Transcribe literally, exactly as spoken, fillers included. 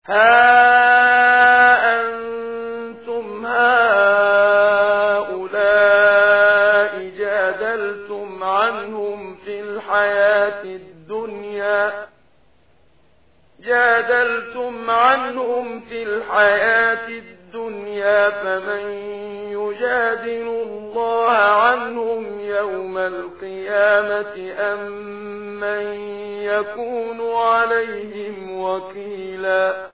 ها أنتم هؤلاء جادلتم عنهم في الحياة الدنيا جادلتم عنهم في الحياة الدنيا فمن يجادل الله عنهم يوم القيامة أم من يكون عليهم وكيلا